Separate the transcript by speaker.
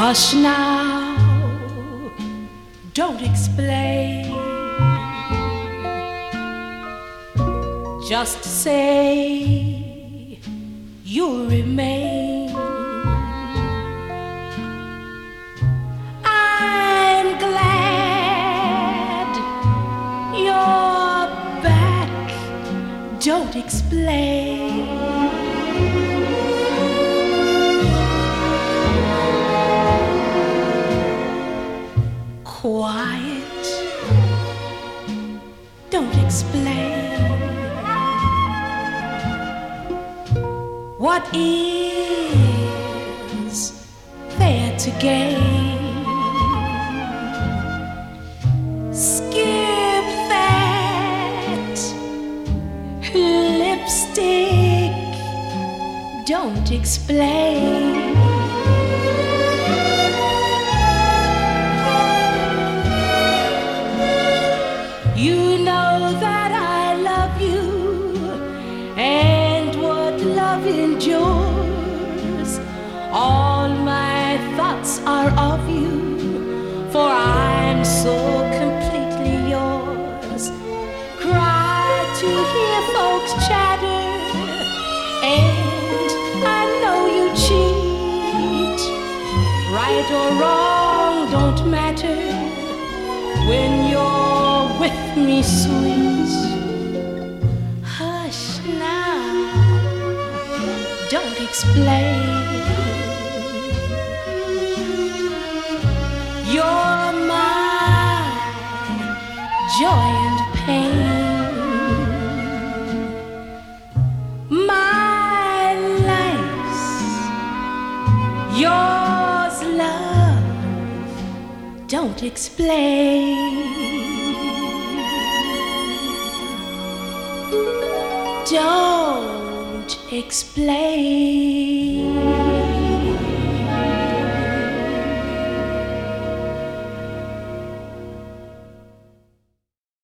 Speaker 1: Hush now, don't explain. Just say you'll remain. I'm glad you're back. Don't explain. Quiet, don't explain. What is there to gain? Skip that lipstick, don't explain. You know that I love you, and what love endures. All my thoughts are of you, for I'm so completely yours. Cry to hear folks chatter, and I know you cheat. Right or wrong don't matter when you're with me, sweet. Hush now, don't explain. You're my joy and pain, my life's yours, love. Don't explain. Don't explain.